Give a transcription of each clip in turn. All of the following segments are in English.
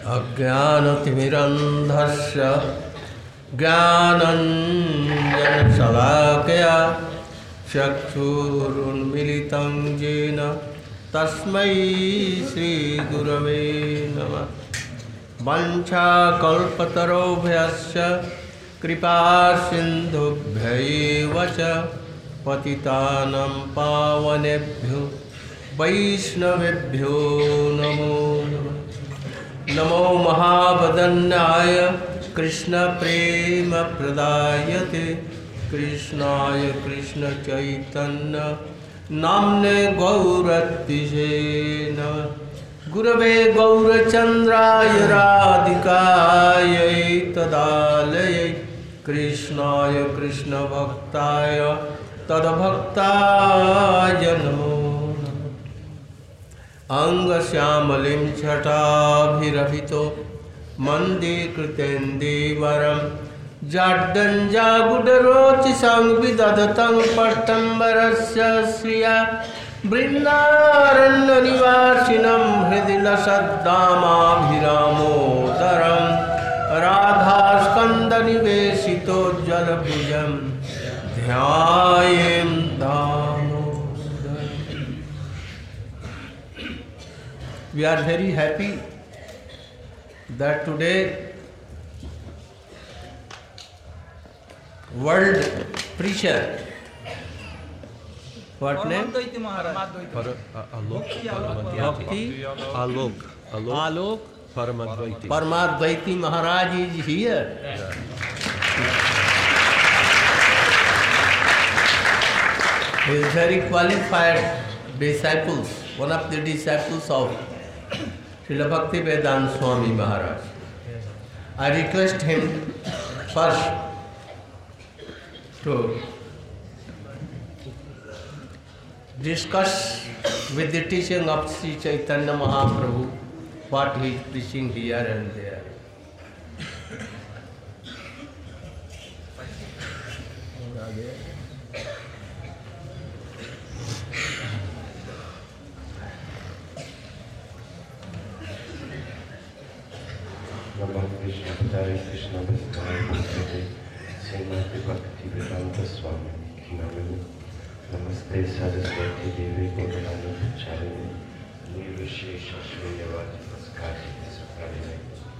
अज्ञानतिमिरन्धस्य ज्ञानञ्जनशलाकया चक्षुरुन्मिलितं येन तस्मै श्रीगुरवे नमः। वाञ्छाकल्पतरुभ्यश्च कृपासिन्धुभ्यैव च पतितानां पावनेभ्यो वैष्णवेभ्यो नमो नमः। नमो महावदन्याय कृष्णप्रेमप्रदायते कृष्णाय कृष्णचैतन्य नाम्ने गौरतिसे नमः। गुरवे गौरचन्द्राय राधिकायै तदालयै कृष्णाय कृष्णभक्ताय तद्भक्ताय नमो नमः। अंगश्यामलिं छटाभिरभितो मन्दीकृतेन्दीवरं जाड्डञ्जागुडरोचिसं विदधतं पट्टम्बरस्य श्रिया बृन्दारण्यनिवासिनं हृदि लसद्दामाभिरामोदरं राधास्कन्दनिवेशितोज्ज्वलभुजं ध्यायें दामोदरम्। We are very happy that today world preacher, what name? Alok Paramadvaiti Maharaj is here. He is very qualified disciples, one of the disciples of Srila Bhaktivedanta Swami Maharaj. I request him first to discuss with the teaching of Sri Chaitanya Mahaprabhu what he is preaching here and there. Krishna Srimati Bhaktivedanta Swami Namah. Namaste Saraswati Devi Gauranga Charini Nirvishesha Shriyavati Paskati Sakarine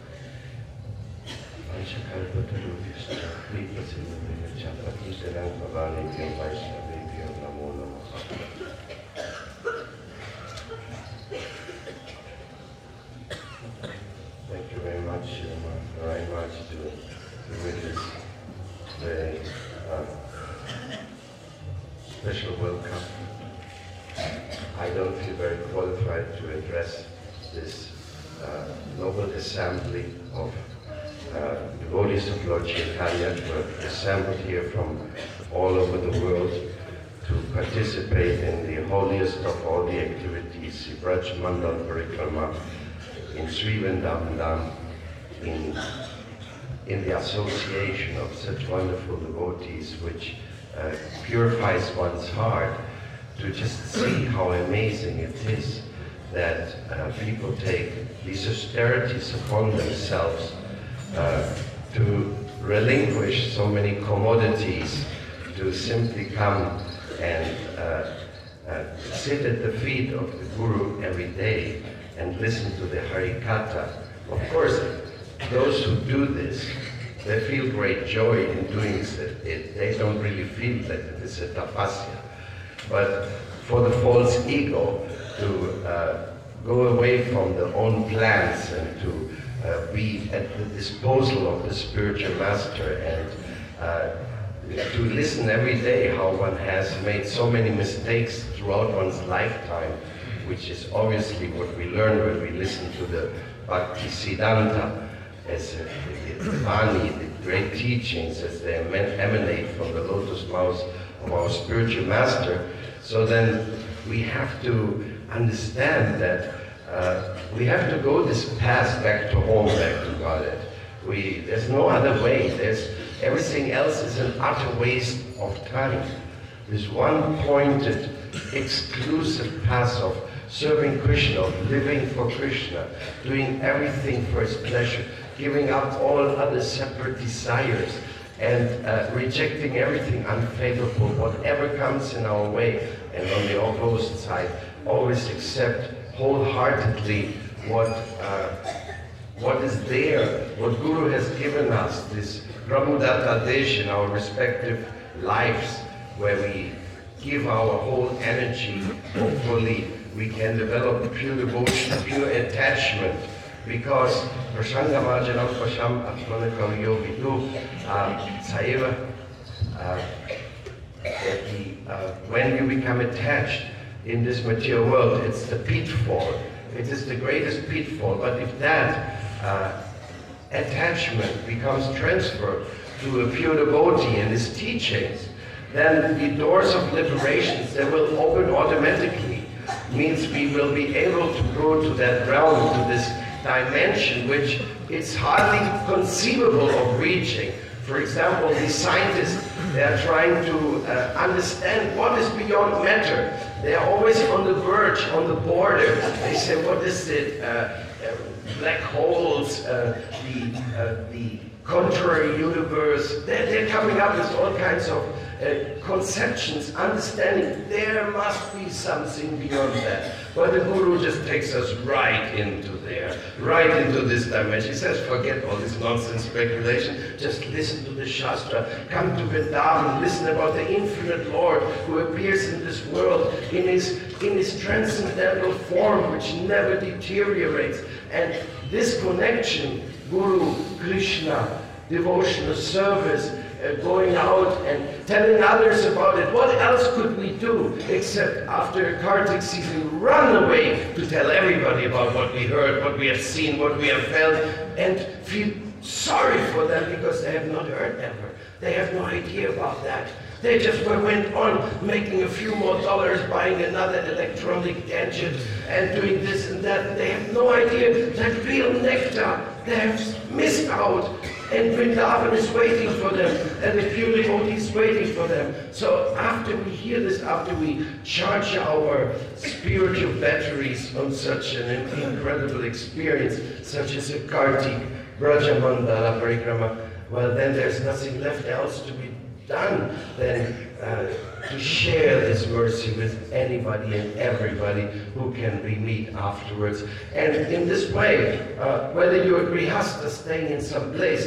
Vanshakalpatarubhyascha Kripasinubhyascha Patitaram Bhavanebhyo Vaishnavebhyo Namo Namaha. Thank you very much to witness very special welcome. I don't feel very qualified to address this noble assembly of devotees of Lord Chaitanya who are assembled here from all over the world to participate in the holiest of all the activities, Braj Mandal Parikrama, in Sri Vrindavan Dham, in the association of such wonderful devotees, which purifies one's heart to just see how amazing it is that people take these austerities upon themselves to relinquish so many commodities, to simply come and sit at the feet of the Guru every day and listen to the Harikatha. Of course, those who do this, they feel great joy in doing it. They don't really feel that it is a tapasya. But for the false ego to go away from their own plans and to be at the disposal of the spiritual master and to listen every day how one has made so many mistakes throughout one's lifetime, which is obviously what we learn when we listen to the Bhakti Siddhanta, as the Vani, the great teachings as they emanate from the lotus mouth of our spiritual master. So then we have to understand that we have to go this path back to home, back to Godhead. There's no other way. Everything else is an utter waste of time. This one pointed, exclusive path of serving Krishna, of living for Krishna, doing everything for his pleasure, giving up all other separate desires, and rejecting everything unfavorable, whatever comes in our way, and on the opposite side, always accept wholeheartedly what is there, what Guru has given us, this Brahmadatta Desh in our respective lives, where we give our whole energy. Hopefully we can develop pure devotion, pure attachment, because Prashangamarjanam Pasham Atmanakam Yogidu Saiva, when you become attached in this material world, it's the pitfall. It is the greatest pitfall. But if that attachment becomes transferred to a pure devotee and his teachings, then the doors of liberations, they will open automatically. Means we will be able to go to that realm, to this dimension, which it's hardly conceivable of reaching. For example, the scientists, they are trying to understand what is beyond matter. They are always on the verge, on the border. They say, what is it? Black holes, the contrary universe. They're coming up with all kinds of conceptions, understanding there must be something beyond that. But the Guru just takes us right into there, right into this dimension. He says, forget all this nonsense speculation, just listen to the Shastra, come to Vrindavan, listen about the infinite Lord who appears in this world in his transcendental form which never deteriorates. And this connection, Guru, Krishna, devotional service, going out and telling others about it. What else could we do except after Kartik season run away to tell everybody about what we heard, what we have seen, what we have felt, and feel sorry for them because they have not heard ever. They have no idea about that. They just went on making a few more dollars, buying another electronic gadget and doing this and that. And they have no idea that real nectar they have missed out. And Vrindavan is waiting for them, and the pure devotee is waiting for them. So after we hear this, after we charge our spiritual batteries on such an incredible experience, such as a Kartik, Brajamandala Parikrama, well then there's nothing left else to be done than to share this mercy with anybody and everybody who can we meet afterwards. And in this way, whether you're a grihastha staying in some place,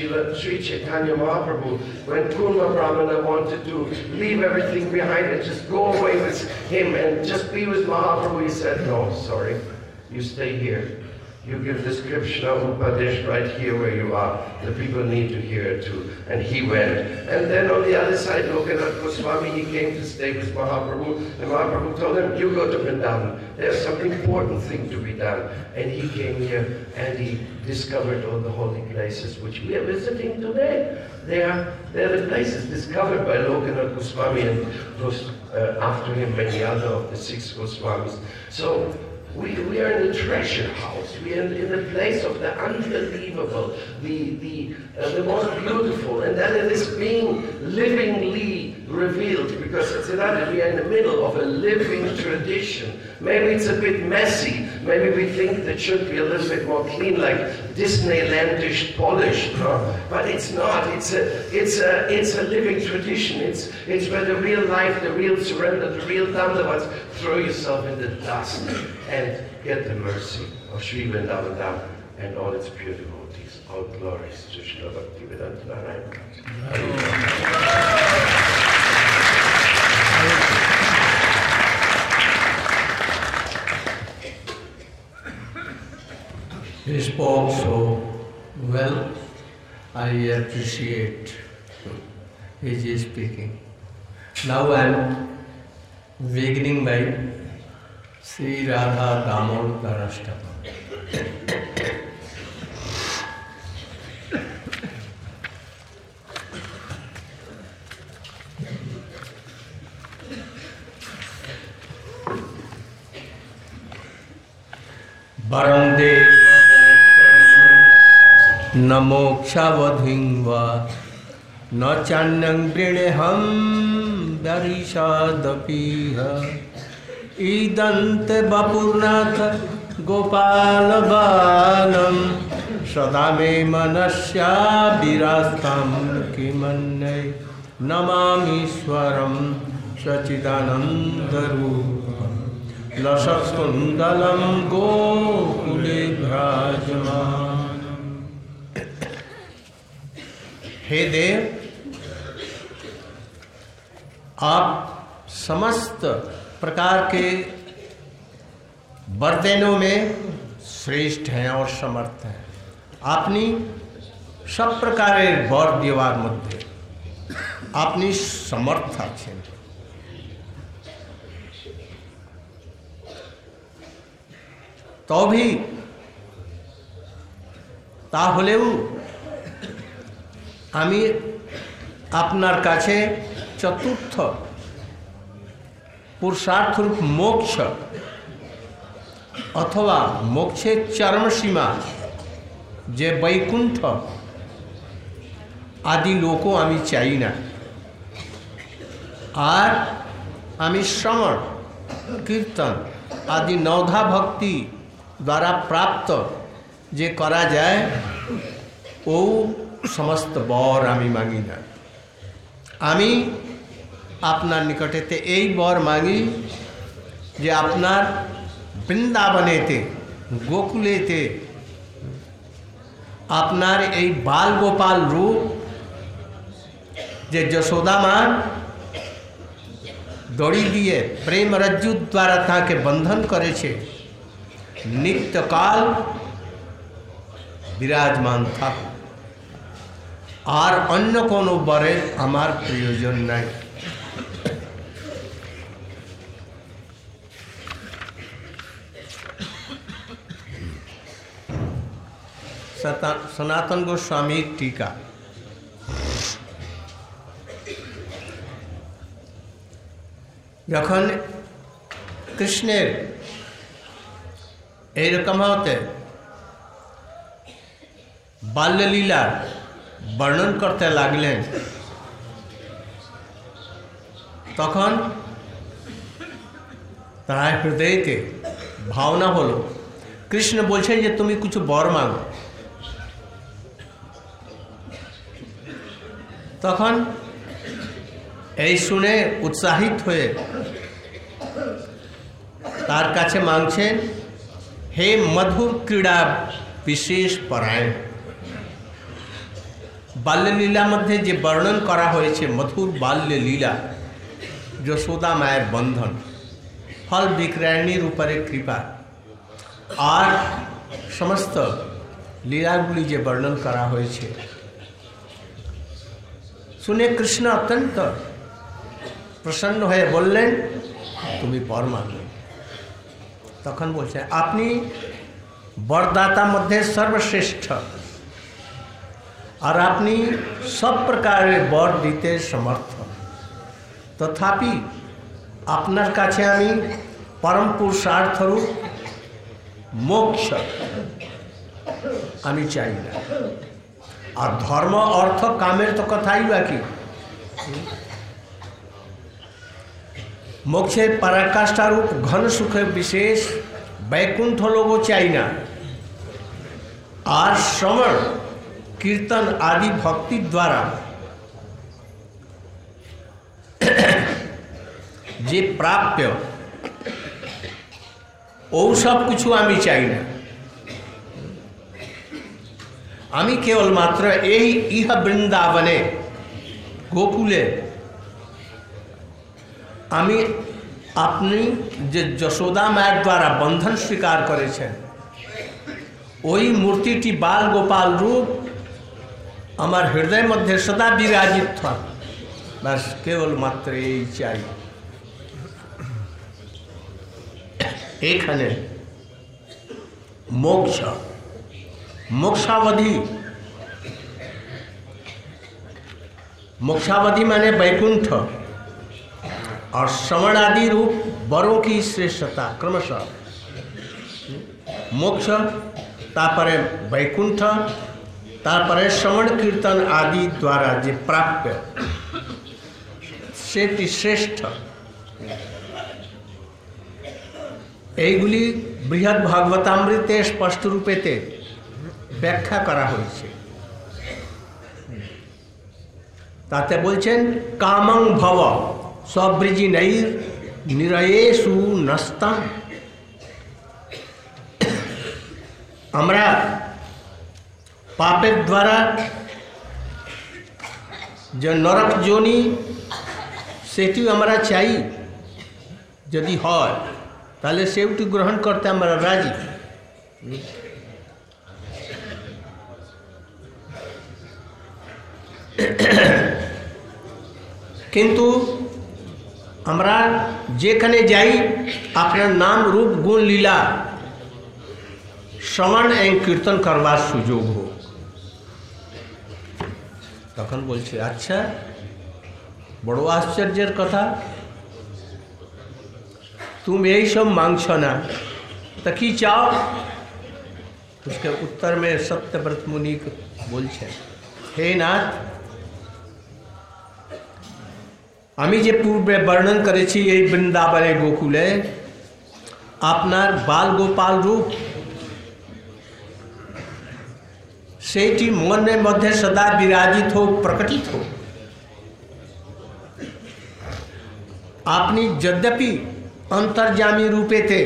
Sri Chaitanya Mahaprabhu, when Kurma Brahmana wanted to leave everything behind and just go away with him and just be with Mahaprabhu, he said, no, sorry, you stay here. You give this Krishna Upadesh right here where you are. The people need to hear it too. And he went. And then on the other side, Lokanath Goswami, he came to stay with Mahaprabhu. And Mahaprabhu told him, you go to Vrindavan. There's some important thing to be done. And he came here and he discovered all the holy places which we are visiting today. They're the places discovered by Lokanath Goswami and those after him many other of the 6 Goswamis. So we are in the treasure house. We are in the place of the unbelievable, the most beautiful, and that it is being livingly revealed, because it's another, we are in the middle of a living tradition. Maybe it's a bit messy. Maybe we think that should be a little bit more clean, like Disneylandish polished, no? But it's not. It's a living tradition. It's where the real life, the real surrender, the real dandavats, throw yourself in the dust and get the mercy of Sri Vrindavan Dham and all its pure devotees. All glories to Srila Bhaktivedanta Narayana. He spoke so well. I appreciate his speaking. Now I am beginning by Sri Radha Damodar Ashtakam. Barande Namokshavadhingva Na channang brineham darishadapiha ईदन्ते वपुर्नाथ Gopal बालम सदा मे मनस्या विरास्तं किमन्ये नमामीश्वरं सच्चिदानन्दरूपं लसत्कुण्डलं गोकुले विराजमानं। हे देव, आप समस्त प्रकार के वरदानों में श्रेष्ठ हैं और समर्थ हैं। आपनी सब प्रकारेर वर देवार मध्य আপনি সমর্থ আছেন। তবে তাহলেও আমি আপনার কাছে চতুর্থ পুরুষার্থরূপ মোক্ষ অথবা মোক্ষের চরম সীমা যে বৈকুণ্ঠ আদি লোকও আমি চাই না। আর আমি শ্রবণ কীর্তন আদি নৌধা ভক্তি দ্বারা প্রাপ্ত যে করা যায় ও সমস্ত বর আমি মাগি না। আমি আপনার নিকটেতে এই বর মাগি যে আপনার বৃন্দাবনেতে গোকুলেতে আপনার এই বাল গোপাল রূপ যে যশোদা মা দড়ি দিয়ে প্রেম রজ্জু দ্বারা তাকে বন্ধন করেছে নিত্যকাল বিরাজমান থাক। আর অন্য কোনো বরের আমার প্রয়োজন নাই। সনাতন গোস্বামীর टीका। যখন কৃষ্ণের এইরকম হতে বাল্যলীলা বর্ণন করতে লাগলেন তখন তার হৃদয়তে ভাবনা হলো কৃষ্ণ বলছেন যে তুমি কিছু বর মাগো। তখন এই শুনে উৎসাহিত হয়ে তার কাছে মাংছেন হে মধুর ক্রীড়া বিশেষ পরায়ণ। বাল্যলীলা মধ্যে যে বর্ণন করা হয়েছে মধুর বাল্যলীলা যশোদা মায়ের বন্ধন ফল বিক্রয়ণীর উপরে কৃপা আর সমস্ত লীলাগুলি যে বর্ণন করা হয়েছে শুনে কৃষ্ণ অত্যন্ত প্রসন্ন হয়ে বললেন তুমি বর মাগো। তখন বলছেন আপনি বরদাতা মধ্যে সর্বশ্রেষ্ঠ আর আপনি সব প্রকারের বর দিতে সমর্থ। তথাপি আপনার কাছে আমি পরম পুরুষার্থরূপ মোক্ষ আমি চাই না। আর ধর্ম অর্থ কামের তো কথাই বাকি। মোক্ষের পরাকাষ্ঠারূপ ঘন সুখের বিশেষ বৈকুণ্ঠ লোকও চাই না। আর শ্রবণ কীর্তন আদি ভক্তির দ্বারা যে প্রাপ্য ও সব কিছু আমি চাই না। আমি কেবলমাত্র এই ইহ বৃন্দাবনে গোকুলে আমি আপনি যে যশোদা মায়ের দ্বারা বন্ধন স্বীকার করেছেন ওই মূর্তিটি বাল গোপাল রূপ আমার হৃদয়ের মধ্যে সদা বিরাজিত থাক। বাস কেবলমাত্র এই চাই। এখানে মোক্ষ मोक्षावधि मोक्षावधि माने वैकुंठ और श्रवण आदि रूप वरों की श्रेष्ठता क्रमशः मोक्ष तापरे वैकुंठ तापरे श्रवण कीर्तन आदि द्वारा जे प्राप्य सेटी श्रेष्ठ এইগুলি বৃহৎ ভাগবতামৃতে স্পষ্ট রূপেতে ব্যাখ্যা করা হয়েছে। তাতে বলছেন কামং ভব সবৃজি নৈর নিরয়েষু নস্তাম। আমরা পাপের দ্বারা যে নরক যোনি সেটি আমরা চাই, যদি হয় তাহলে সেটি গ্রহণ করতে আমরা রাজি। কিন্তু আমরা যেখানে যাই আপনার নাম রূপ গুণ লীলা শ্রবণ এবং কীর্তন করবার সুযোগ হোক। তখন বলছে আচ্ছা বড় আশ্চর্যের কথা, तुम यही सब मांगछ ना तो की चाओ। उसके उत्तर में सत्यव्रत मुनि बोलছে हे नाथ, আমি যে পূর্বে বর্ণন করেছি এই বৃন্দাবনে গোকুলে আপনার বাল গোপাল রূপ, সেইটি মনের মধ্যে সদা বিরাজিত হোক, প্রকটিত হোক। আপনি যদ্यपि अंतर्जामी रूपे थे,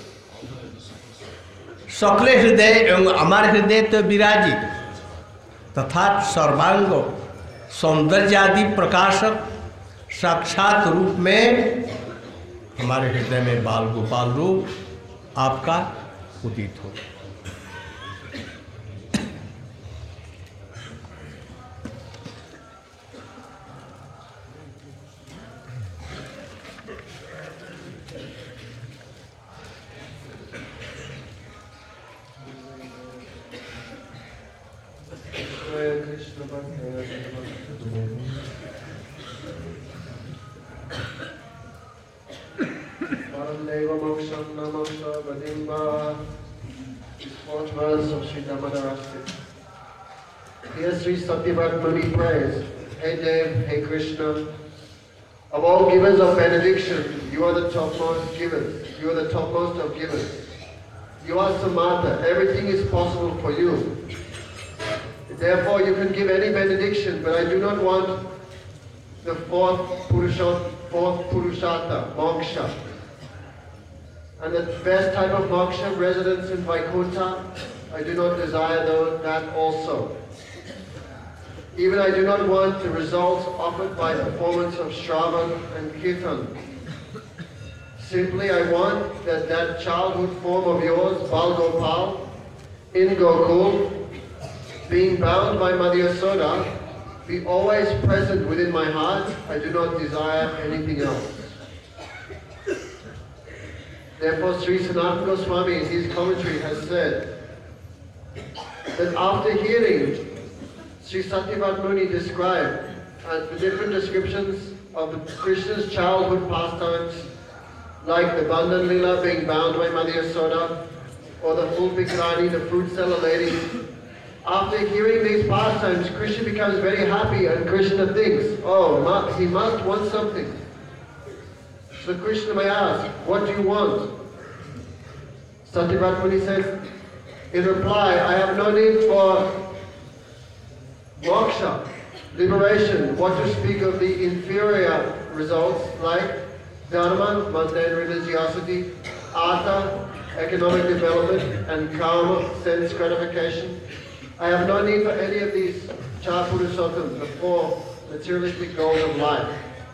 सकले हृदय एवं अमर हृदय तो विराजित, तथा सर्वांग सौंदर्यादि प्रकाशक साक्षात रूप में हमारे हृदय में बाल गोपाल रूप आपका उदित हो। Here Sri Satyavrat Muni prays, Hey Dev, Hey Krishna, of all givers of benediction, you are the topmost givers. You are the topmost of givers. You are Samatha. Everything is possible for you. Therefore, you can give any benediction, but I do not want the fourth Purushata, moksha. And the best type of moksha, residence in Vaikuntha, I do not desire that also. Even I do not want the results offered by performance of Shravan and Kirtan. Simply I want that childhood form of yours, Bal Gopal, in Gokul, being bound by Mother Yasoda, be always present within my heart. I do not desire anything else. Therefore Sri Sanatana Goswami in his commentary has said that after hearing Sri Satyavrat Muni describe the different descriptions of Krishna's childhood pastimes, like the Bandhan Lila being bound by Mother Yasoda, or the full Vikrani, the fruit seller lady. After hearing these pastimes, Krishna becomes very happy and Krishna thinks, oh, he must want something. So Krishna may ask, what do you want? Satyavrat Muni says, in reply, I have no need for moksha, liberation, what to speak of the inferior results like dharma, mundane religiosity, artha, economic development, and karma, sense gratification. I have no need for any of these char purushottams, the four materialistic goals of life.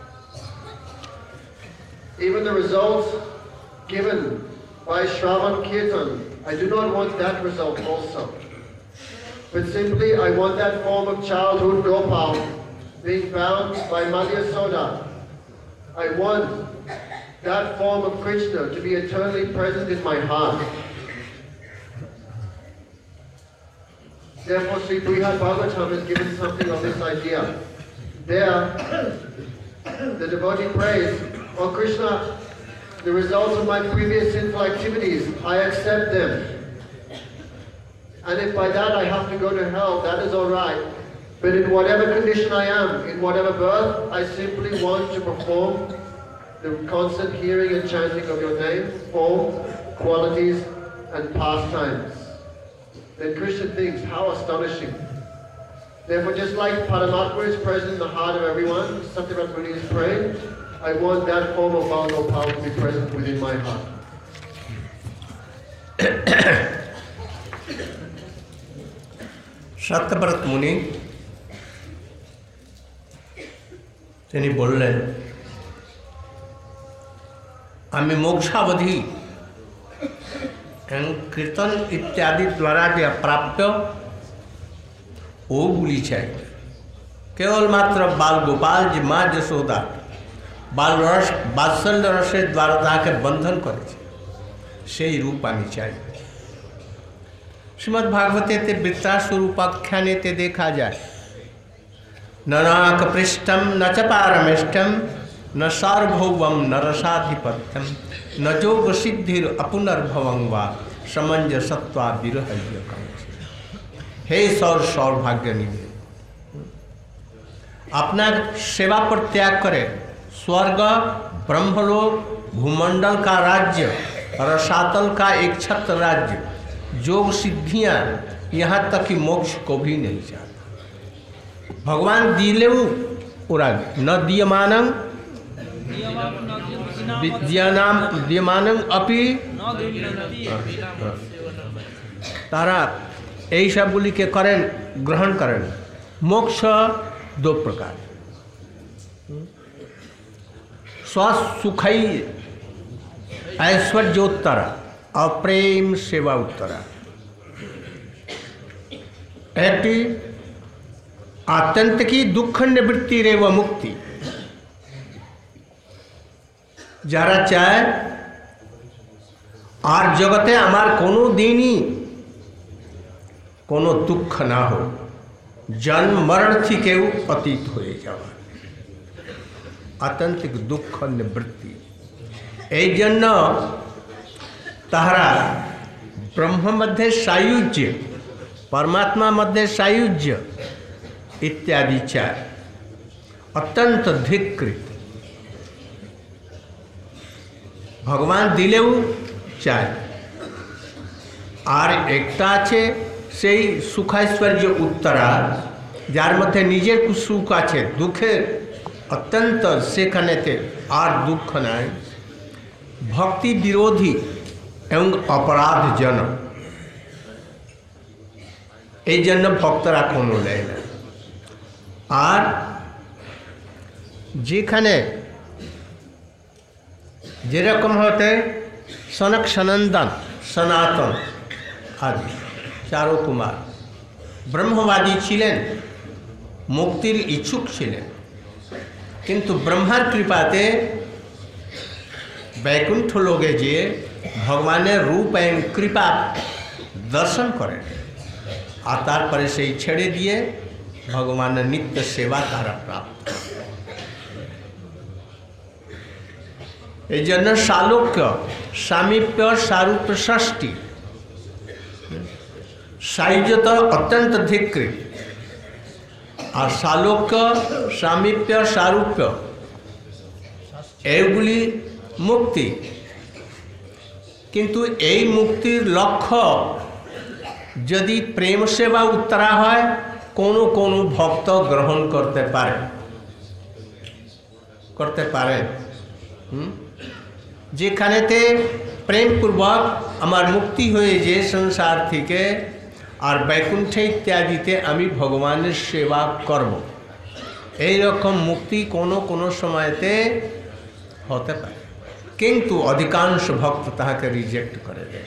Even the results given by Shravan Kirtan, I do not want that result also. But simply I want that form of childhood Gopal being bound by Mother Yasoda. I want that form of Krishna to be eternally present in my heart. Therefore Sri Brihad Bhagavatam has given something of this idea. There, the devotee prays, Oh Krishna, the results of my previous sinful activities, I accept them. And if by that I have to go to hell, that is all right. But in whatever condition I am, in whatever birth, I simply want to perform the constant hearing and chanting of your name, forms, qualities, and pastimes. Then Krishna thinks, how astonishing. Therefore, just like Paramatma is present in the heart of everyone, Satyavrat Muni is praying, I want that form of Bal Gopal to be present within my heart. Satyabrata মুনি তিনি বললেন, আমি মোক্ষাবধি কীর্তন ইত্যাদি দ্বারা যে প্রাপ্য ওগুলি চাই। কেবলমাত্র বাল গোপাল যে মা যশোদা বাৎসল্য রসের দ্বারা তাকে বন্ধন করেছে সেই রূপ আমি চাই। श्रीमद् भागवते वृत्तासुर उपाख्याने देखा जाए, न नाक पृष्ठम न च पारमेष्टम न सार्वभौमम न रसाधिपत्यम न जोग सिद्धिर अपुनर्भवं वा समंजसत्वा विरहयकम। हे सौभाग्य निधि, अपना सेवा पर त्याग करे, स्वर्ग ब्रह्मलोक भूमंडल का राज्य रसातल का एक छत्र राज्य जोग सिद्धियां यहाँ तक कि मोक्ष को भी नहीं चाहता। भगवान दिले न दीयमानं दीयमानं अपि तारा यही सबगुली के करें ग्रहण करें। मोक्ष दो प्रकार, स्वसुखई ऐश्वर्योत्तर और प्रेम सेवा उत्तरा। ऐसी आत्यंत की दुख निवृत्ति रेव मुक्ति যারা চায় আর জগতে আমার কোনো দিনই কোনো দুঃখ না হোক, জন্ম মরণ থেকেও অতীত হয়ে যাওয়া, আত্যন্তিক দুঃখ নিবৃত্তি। এই জন্য তাহারা ব্রহ্ম মধ্যে সাयुज्य, परमात्मा मध्य सायुज्य इत्यादि चाय अत्यंत धिकृत। भगवान दिलेও चाय और एकटा আছে সেই সুখাইশ্বর্য উত্তরা, যার মধ্যে নিজের সুখ আছে, দুঃখের অত্যন্ত সেখানেতে আর দুঃখ নাই। ভক্তি বিরোধী এবং অপরাধজনক, এই জন্য ভক্তরা কোনো নেয় না। আর যেখানে যেরকম হতে সনক সনন্দন সনাতন আদি চারো কুমার ব্রহ্মবাদী ছিলেন, মুক্তির ইচ্ছুক ছিলেন, কিন্তু ব্রহ্মার কৃপাতে बैकुंठ लोगे जे भगवाনের रूप एवं कृपा दर्शन करें और तारपर से छेड़े दिए भगवान नित्य सेवा तारा प्राप्त। এই জন্য সালোক্য সামীপ্য সারূপ্য ষষ্ঠী সাयुज्यत अत्यंत धिकृत और सालोक्य सामीप्य सारूप्य एगुली मुक्ति। किंतु এই মুক্তির লক্ষ্য যদি প্রেম সেবা উত্তরা হয়, কোনো কোনো ভক্ত গ্রহণ করতে পারে যেখানেতে প্রেমপূর্বক আমার মুক্তি হয়ে যে সংসার থেকে আর বৈকুণ্ঠে ইত্যাদিতে আমি ভগবানের সেবা করব, এই রকম মুক্তি কোনো কোনো সময়তে হতে পারে। किंतु अधिकांश भक्त ताके रिजेक्ट करे दे,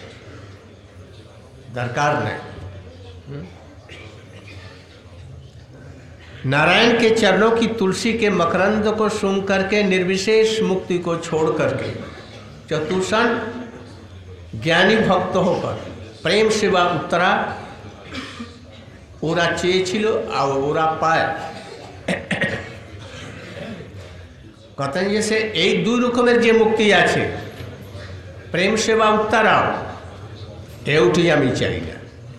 दरकार नहीं। नारायण के चरणों की तुलसी के मकरंद को सूंघ करके निर्विशेष मुक्ति को छोड़ करके चतुर्षण ज्ञानी भक्त होकर प्रेम सेवा उत्तरा ओरा চেয়েছিল और ओरा पाए। कहते जैसे एक दुई रकमेर जे मुक्ति आछे, प्रेम सेवा उत्तराओ एउटी आमी चाइ ना।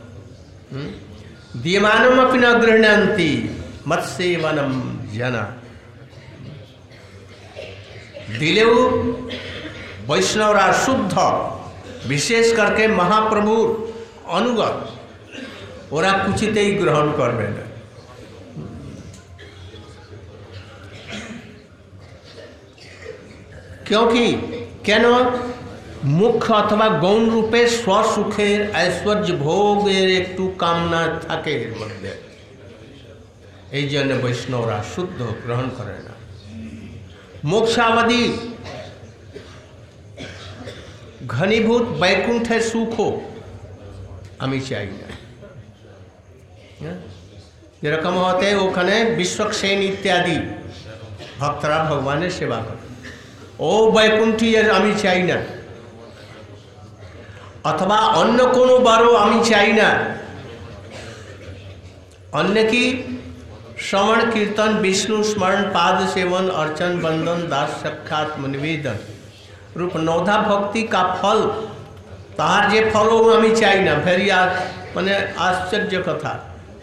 दीयमानम अपि न गृह्णन्ति मत्सेवनम जना। দিলেও বৈষ্ণবরা শুদ্ধ, বিশেষ করকে মহাপ্রভুর অনুগত, ওরা কিছুতেই গ্রহণ করবে না। क्योंकि কেন মুখ্য অথবা গৌণ রূপে স্বসুখের ঐশ্বর্য ভোগের একটু কামনা থাকে এর মধ্যে, এই জন্য বৈষ্ণবরা শুদ্ধ গ্রহণ করে না। মোক্ষাবধি ঘনীভূত বৈকুণ্ঠের সুখ আমি চাই না। যেরকম হতে ওখানে বিশ্বক্সেন ইত্যাদি ভক্তরা ভগবানের সেবা করে, ও বৈকুণ্ঠী আমি চাই না, অথবা অন্য কোনো বারও আমি চাই না। অন্য কি শ্রवण कीर्तन विष्णु स्मरण पाद सेवन अर्चन बंधन दास साक्षात निवेदन रूप नौधा भक्ति का फल, तार जे फल আমি চাই না। ভেরি মানে আশ্চর্য কথা,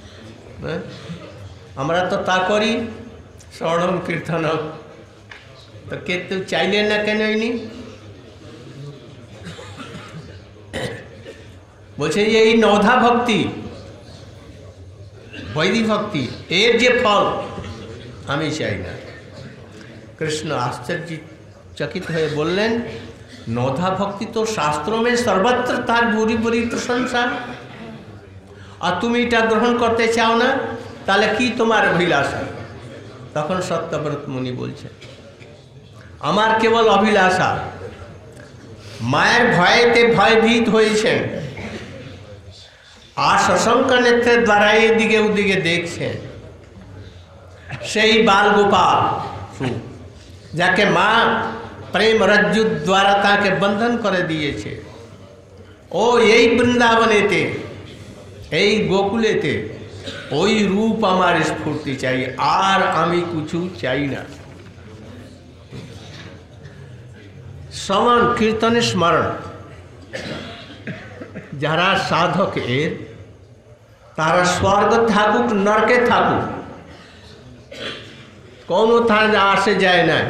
আমরা তো তা করি শ্রবণ কীর্তন, তো কেউ চাইলেন না কেন? ইনি বলছে যে এই নৌধা ভক্তি, বৈদিক ভক্তি, এর যে ফল আমি চাই না। কৃষ্ণ আশ্চর্যচকিত হয়ে বললেন, নৌধা ভক্তি তো শাস্ত্র में सर्वत्र তার বুড়ি বুড়ি প্রশংসা, আর তুমি এটা গ্রহণ করতে চাও না, তাহলে কি তোমার অভিলাষা? তখন সত্যব্রত মুনি বলছেন, আমার কেবল অভিলাষা, মায়ের ভয়েতে ভয়ভীত হয়েছেন, আর সশঙ্ক নেত্রের দ্বারা এদিকে ওদিকে দেখছেন সেই বাল গোপাল যাকে মা প্রেম রজ্জু দ্বারা তাকে বন্ধন করে দিয়েছে, ও এই বৃন্দাবনেতে, এই গোকুলেতে ওই রূপ আমার স্ফূর্তি চাই, আর আমি কিছু চাই না। শ্রবণ কীর্তনের স্মরণ যারা সাধক এর, তারা স্বর্গ থাকুক নরকে থাকুক কোনো থান আসে যায় না।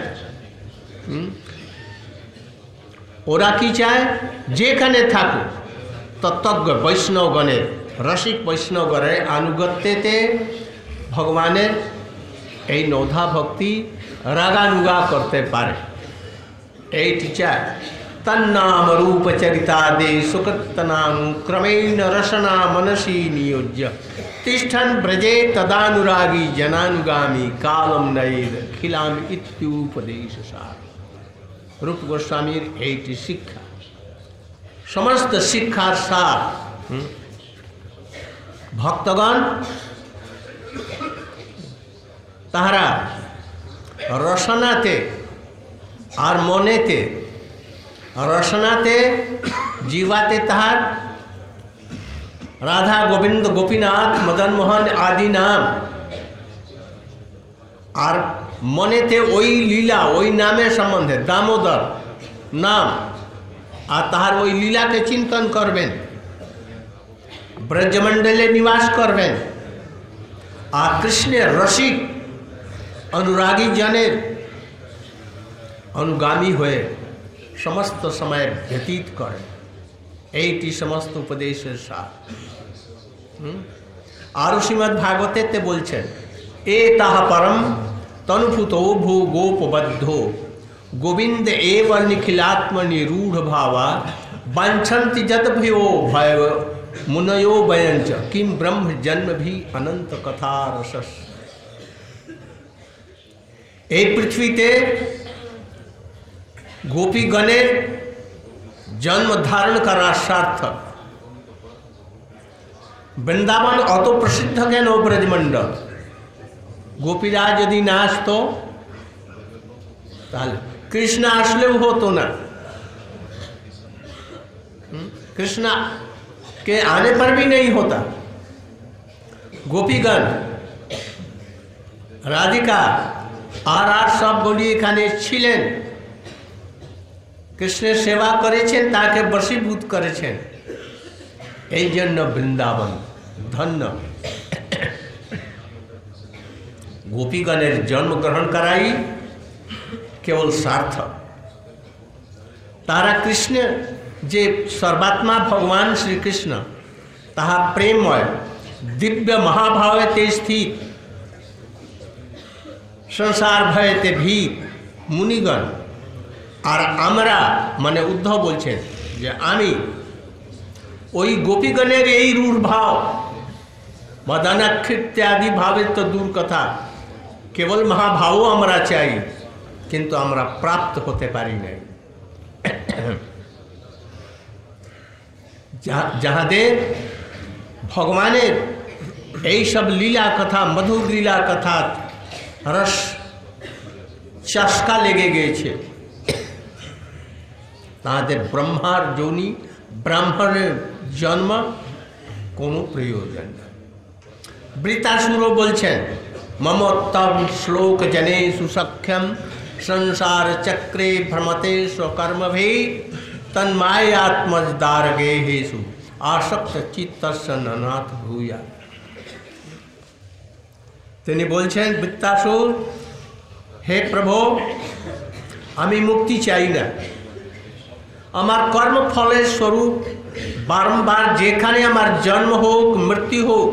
ওরা কি চায়? যেখানে থাকুক তত্ত্বজ্ঞ বৈষ্ণবগণের, রসিক বৈষ্ণবগণের আনুগত্যতে ভগবানের এই নৌধা ভক্তি রাগানুগা করতে পারে, এইটি চায়। तन्नाम रूप चरितादे सुकृतनानु क्रमेण रसना मनसी नियोज्य तिष्ठन ब्रजे तदानुरागी जनानुगामी कालम नैर खिलाम इत्युपदेश सार। रूप गोस्वामीर এইটি শিক্ষা, সমস্ত শিক্ষার সার। ভক্তগণ তাহারা রসনাতে আর মনেতে, রসনাতে जीवाते তাহার राधा गोविंद गोपीनाथ मदन मोहन आदि नाम, और मनेते ওই লীলা, ওই নামের সম্বন্ধে দামোদর নাম, আর তাহার ওই লীলাকে চিন্তন করবেন, ব্রজমণ্ডলে নিবাস করবেন, আর কৃষ্ণের রসিক অনুরাগী জনের অনুগামী হয়ে সমস্ত সময় ব্যতীত করেন, এইটি সমস্ত উপদেশের সার। আর শ্রীমদ্ ভাগবতেতে বলছেন, এ তাহা পরম তনুভূত ভূ গোপবদ্ধ গোবিন্দ এব নিখিলাত্মনি রূঢ় ভাবা বাঞ্ছন্তি যত ভዮ ভয় মুনयो বয়ঞ্চ কিম ব্রহ্ম জন্ম ভি অনন্ত কথা রসস। এই পৃথিবীতে গোপীগণের জন্ম ধারণ করার সার্থক। বৃন্দাবন অত প্রসিদ্ধ কেন ব্রজমণ্ডল? গোপীরা যদি না আসতো তাহলে কৃষ্ণ আসলেও হতো না। कृष्ण के आने पर भी नहीं होता। गोपीगण राधिका আর সব বলি এখানে ছিলেন, কৃষ্ণের সেবা করেছেন, তাকে বশীভূত করেছেন, এই জন্য বৃন্দাবন ধন্য। গোপীগণের জন্মগ্রহণ করাই केवल स्वार्थ। तारा कृष्ण जे सर्वात्मा भगवान श्री कृष्ण ताहा प्रेममय दिव्य महाभाव ते स्थित संसार भय ते भीत मुनिगण और आमरा माने उद्धव बोलছেন যে আমি ওই গোপীগণের এই রূঢ় ভাব মদনাক্ষিত্যাদি ভাবের তো দূর কথা, কেবল মহাভাবও আমরা চাই কিন্তু আমরা প্রাপ্ত হতে পারি না। যাহাদের ভগবানের এই সব লীলা কথা মধুর লীলা কথা রস চস্কা লেগে গিয়েছে, তাদের ব্রহ্মার যোনি ব্রাহ্মণের জন্ম কোনো প্রয়োজন নেই। বৃত্তাসুরও বলছেন মমোত্তম শ্লোক জনে সুসখ্যম संसार चक्रे भ्रमते स्वकर्मभि तन्मायात्मजदारगे हेसु आसक्त चित्तस्य ननाथ भूया। তিনি বলছেন বৃত্তাসুর, হে প্রভু, আমি মুক্তি চাই না। আমার কর্মফলের স্বরূপ বারংবার যেখানে আমার জন্ম হোক মৃত্যু হোক,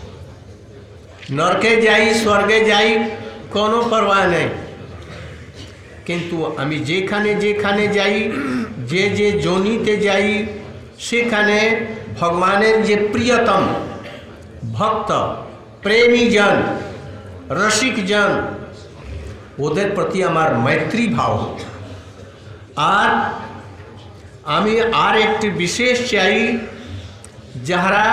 নরকে যাই স্বর্গে যাই কোনো পরোয়া নেই, কিন্তু আমি যেখানে যেখানে যাই যে যে যোনিতে যাই সেখানে ভগবানের যে প্রিয়তম ভক্ত প্রেমী জন রসিক জন ওদের প্রতি আমার মৈত্রী ভাব। আর আমি আর একটি বিশেষ চাই, যাহারা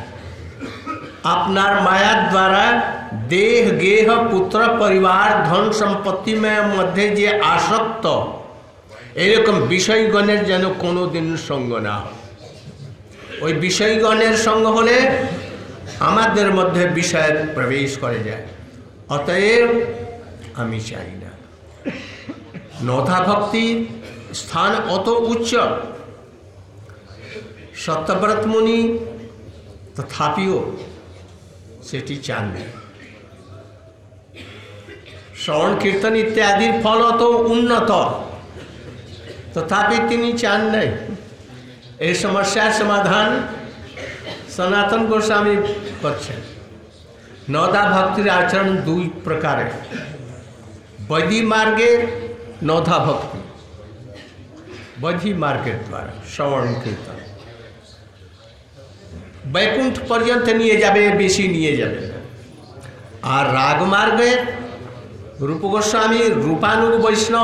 আপনার মায়ার দ্বারা देह गेह पुत्र परिवार धन सम्पत्ति में मध्य जे आसक्त एरकम विषयगणेर जेन कोनो दिन संग ना हो। ओई विषयगणेर संग होले आमादेर मध्य विषय प्रवेश करे जाए, अतएव आमी चाइ ना। नौधा भक्ति स्थान अत उच्च सत्यव्रत मुनि तथापिओ सेटी चान ना। श्रवण कीर्तन इत्यादि फल तो उन्नत, तथापि তিনি চান নাই। এই সমস্যার সমাধান সনাতন গোস্বামী করছেন। নৌদা ভক্তির আচরণ দুই প্রকারের, বৈধি মার্গের নৌদা ভক্তি, বৈধি মার্গের দ্বারা শ্রবণ কীর্তন বৈকুণ্ঠ পর্যন্ত নিয়ে যাবে, বেশি নিয়ে যাবে না। আর রাগ মার্গের रूप गोस्वामी रूपानुग वैष्णव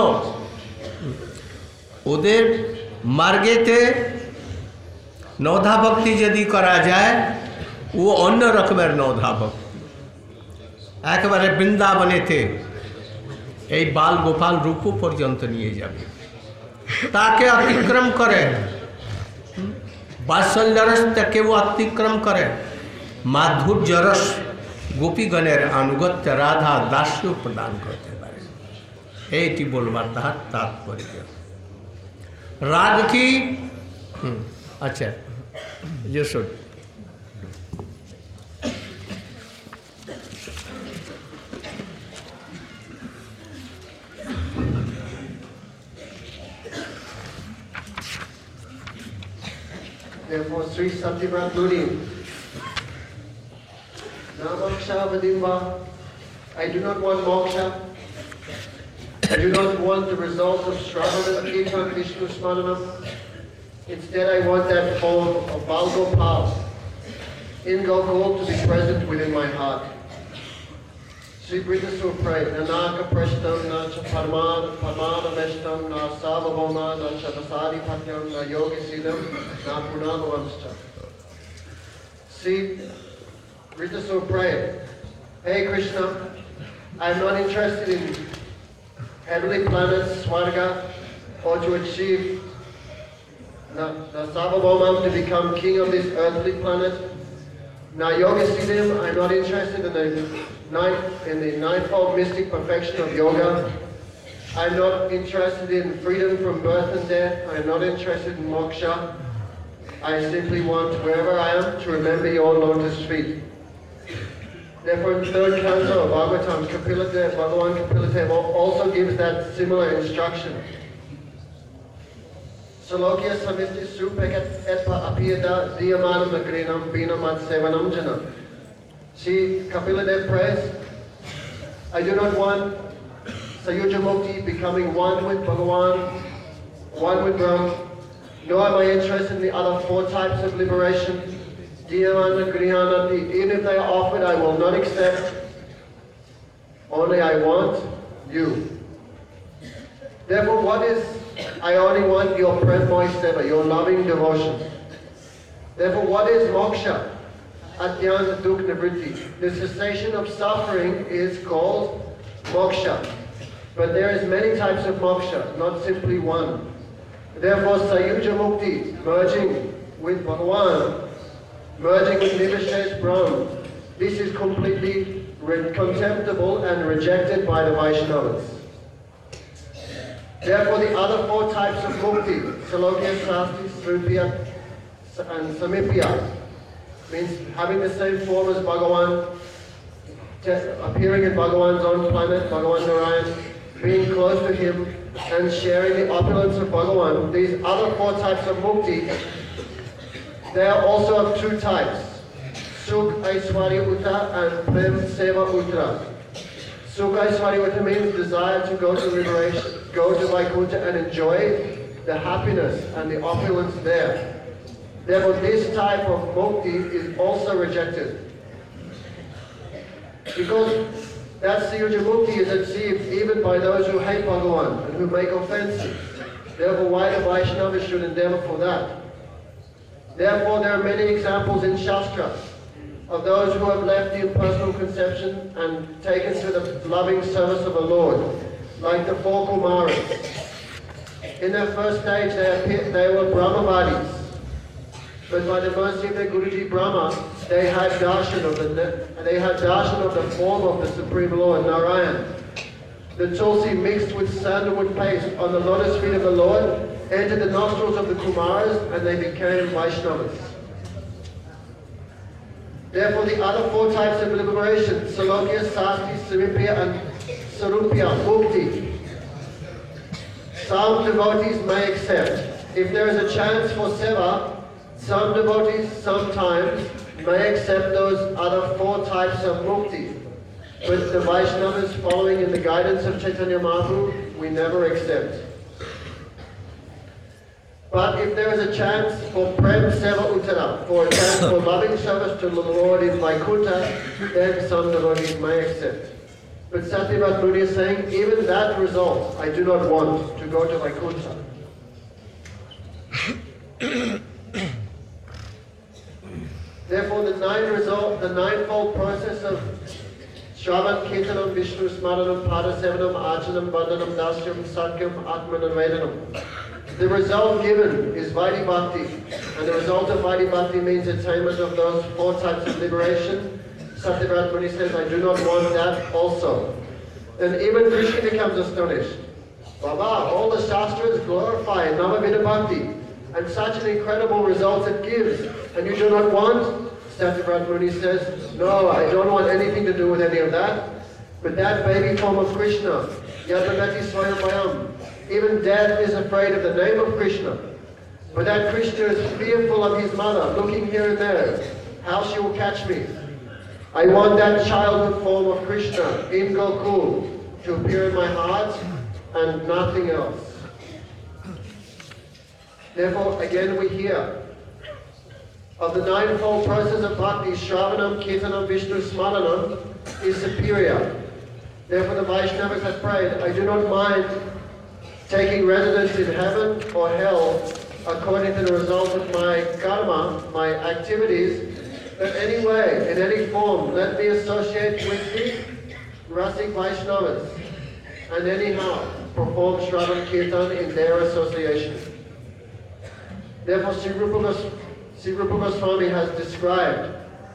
ओদের मार्गेते नौधा भक्ति यदि करा जाए वो अन्य रकमेर नौधा भक्ति एकेबारे बृंदावनेते এই बाल गोपाल रूप पर्यन्त निये जाबे, ताके अतिक्रम करे, बात्सल्य रस ताके वो अतिक्रम करे, माधुर्य रस गोपीगणेर अनुगत्य राधा दास्य प्रदान करते पारे। एटी बोलबार ताहार तात्पर्य। राग की अच्छा Yashoda Therefore, Sri Satyavrat Muni, na moksha vadimva, I do not want moksha. I do not want the result of Shravana Kirtan Vishnu Smaranam. Instead, I want that form of Bal Gopal in Gokul to be present within my heart. Sri Britasur prayed, Nanaka Prashtam, na Parmana Meshtam, na Savaboma, na Chavasadi Patyam, na Yogi Siddham, na Punamavamscha. Sri Britasur prayed, Hey Krishna, I am not interested in heavenly planets, Swarga, or to achieve the Sarvabhaumam to become king of this earthly planet. Now Yoga Siddham, I am not interested in the ninefold mystic perfection of yoga. I am not interested in freedom from birth and death. I am not interested in moksha. I simply want, wherever I am, to remember your lotus feet. Therefore, in third canto of Bhagavatam, Bhagavan Kapila also gives that similar instruction. Salokya samisti supekat etpa apiyada diyamanam agrinam binamat sevanam jana. See, Kapila Dev prays, I do not want Sayuja Mukti becoming one with Bhagavan, one with Brahma, nor am I interested in the other four types of liberation. Dhyana, Grihanati, even if they are offered, I will not accept. Only I want you. Therefore, I only want your Premmoy Seva, your loving devotion. Therefore, what is moksha? Atyanta dukh nivritti. The cessation of suffering is called moksha. But there is many types of moksha, not simply one. Therefore, Sayuja Mukti, merging with Bhagavan, merging with Niveshesh Brahm, this is completely contemptible and rejected by the Vaishnavas. Therefore, the other four types of mukti, Salokya, Sasti, Srupya, and Samipya, means having the same form as Bhagavan, appearing in Bhagavan's own planet, Bhagavan Narayan, being close to him, and sharing the opulence of Bhagavan. These other four types of mukti, they are also of two types, Sukh Aishwarya Uttara and Prem Seva Uttara. Sukh Aishwarya Uttara means desire to go to liberation, go to Vaikuntha and enjoy the happiness and the opulence there. Therefore, this type of mukti is also rejected. Because that Sayuja Mukti is achieved even by those who hate Bhagavan and who make offenses. Therefore, why the Vaishnavas should endeavor for that? Therefore, there are many examples in Shastra of those who have left the impersonal conception and taken to the loving service of the Lord, like the four Kumaras. In their first stage, they were Brahmavadis. But by the mercy of their Guruji Brahma, they had darshan of the form of the Supreme Lord, Narayan. The tulsi mixed with sandalwood paste on the lotus feet of the Lord entered the nostrils of the Kumaras and they became Vaishnavas. Therefore, the other four types of liberation, Salokya, Sasti, Samipya, and Sarupya, Mukti, some devotees may accept. If there is a chance for seva, some devotees sometimes may accept those other four types of mukti. But the Vaishnavas following in the guidance of Chaitanya Mahaprabhu, we never accept. But if there is a chance for Prem Seva Uttara, for a chance for loving service to the Lord in Vaikuntha, then some devotees may accept. But Satyavat Muni is saying, even that result, I do not want to go to Vaikuntha. Therefore, the ninefold process of Shravan, Kirtanam, Vishnu, Smaranam, Padasevanam, Archanam, Bandhanam, Dasyam, Sakyam, Atman, and Vedanam. The result given is Vaidhi Bhakti, and the result of Vaidhi Bhakti means attainment of those four types of liberation. Satyavrata Muni says, I do not want that also. Then even Krishna becomes astonished. Baba, all the Shastras glorify Navavida Bhakti, and such an incredible result it gives, and you do not want? Satyavrata Muni says, no, I don't want anything to do with any of that. But that baby form of Krishna, Yadavati Swayambhayam, even death is afraid of the name of Krishna. But that Krishna is fearful of his mother, looking here and there, how she will catch me. I want that childhood form of Krishna in Gokul to appear in my heart and nothing else. Therefore, again we hear of the ninefold process of bhakti, Shravanam, Kirtanam, Vishnu, Smaranam is superior. Therefore the Vaishnavas have prayed, I do not mind taking residence in heaven or hell according to the result of my karma, my activities, but anyway, in any form, let me associate with the Rasik Vaishnavas and anyhow perform Shravan Kirtan in their association. Therefore, Sri Rupa Goswami has described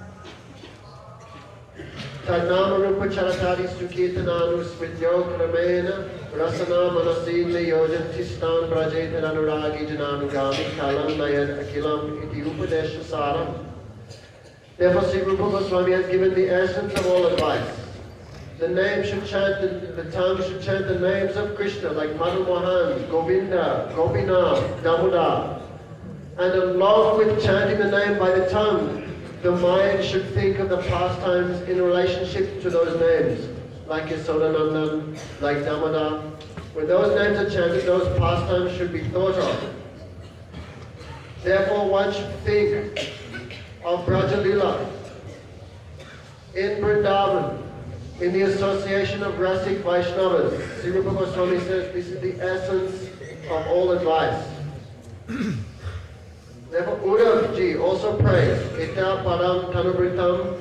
Tadnama Rupa Charatari Sukirtananu Smrityo Kramena Rasana Manasina Yojan Tistan Brajetan Anuragi Jananugami Kalam Nayan Akilam Iti Upadesha Saram. Therefore, Sri Rupa Goswami has given the essence of all advice. The name should chant, the tongue should chant the names of Krishna, like Madhu Mohan, Govinda, Gopinath, Damodar. And along with chanting the name by the tongue, the mind should think of the pastimes in relationship to those names, like Yasodanandan, like Damodar. When those names are chanted, those pastimes should be thought of. Therefore, one should think of Braja Lila in Vrindavan, in the association of Rasik Vaishnavas. Sri Rupa Goswami says this is the essence of all advice. Therefore, Uddhav ji also prays, Ita Param Tanubritam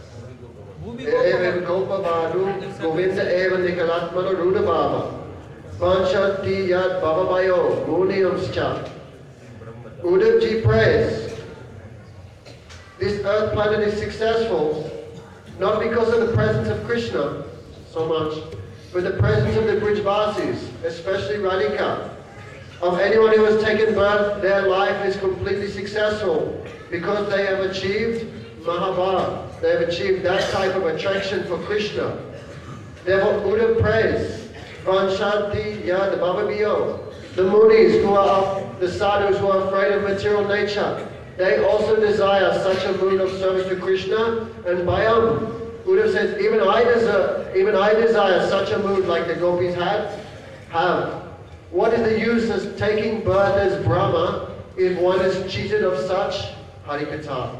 Evan Gopa Badu Govinda Evan Nikalatmana Ruda Baba Vanshati Yad Baba Bayo Muniyamscha. Uddhav ji prays, this earth planet is successful not because of the presence of Krishna so much, but the presence of the Brijvasis, especially Radhika. Of anyone who has taken birth, their life is completely successful because they have achieved Mahabharata. They have achieved that type of attraction for Krishna. Therefore, Uddhav prays, Vanshanti Yad Bhavabiyo. The munis who are, the sadhus who are afraid of material nature, they also desire such a mood of service to Krishna, and Bhayam. Uddhav says, even I desire such a mood like the gopis have. What is the use of taking birth as Brahma if one is cheated of such Harikatha?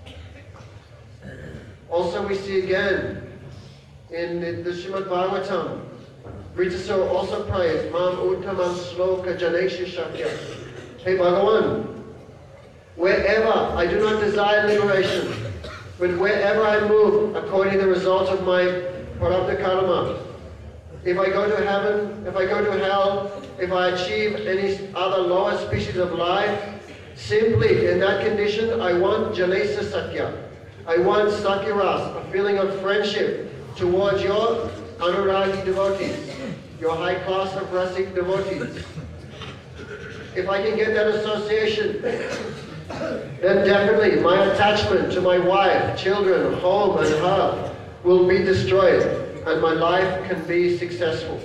Also we see again in the Srimad Bhagavatam, Vritasura also prays, Mam Uttamam Sloka Janeshi Shakya. Hey Bhagavan, wherever I do not desire liberation, but wherever I move according to the result of my Prarabdha Karma, if I go to heaven, if I go to hell, if I achieve any other lower species of life, simply in that condition, I want Janesa Satya. I want Sakyaras, a feeling of friendship towards your Anuragi devotees, your high class of Rasik devotees. If I can get that association, then definitely my attachment to my wife, children, home, and her will be destroyed, and my life can be successful.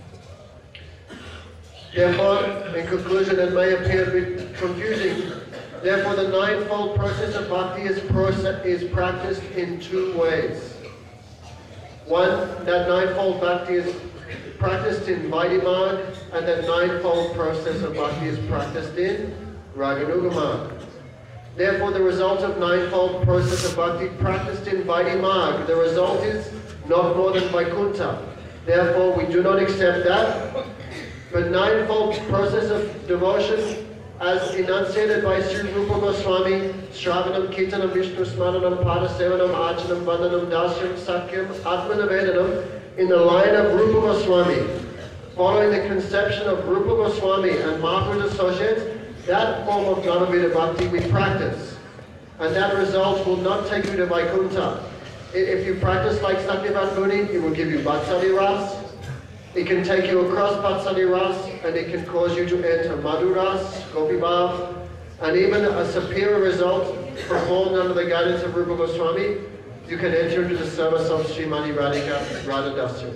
Therefore, in conclusion, it may appear a bit confusing. Therefore, the ninefold process of bhakti is practiced in two ways. One, that ninefold bhakti is practiced in Vaidhi-marg, and that ninefold process of bhakti is practiced in Raganuga-marg. Therefore, the result of ninefold process of bhakti practiced in Vaidhi-marg, the result is not more than Vaikuntha. Therefore, we do not accept that. But ninefold process of devotion, as enunciated by Sri Rupa Goswami, Shravanam, Kirtanam, Vishnu Smaranam, Padasevanam, Archanam, Vandanam, Dasyam, Sakyam, Atmanavedanam, in the line of Rupa Goswami, following the conception of Rupa Goswami and Mahaprabhu's associates, that form of Gnanavida Bhakti we practice. And that result will not take you to Vaikuntha. If you practice like Satyavat Muni, it will give you Vatsali Ras. It can take you across Vatsali Ras, and it can cause you to enter Madhu Ras, Gopi Bhav, and even a superior result performed under the guidance of Rupa Goswami, you can enter into the service of Srimati Radhika, Radha Dasya.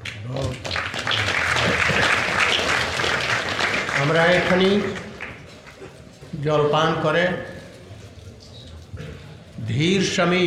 আমরা এখানে জলপান করে ধীর সমী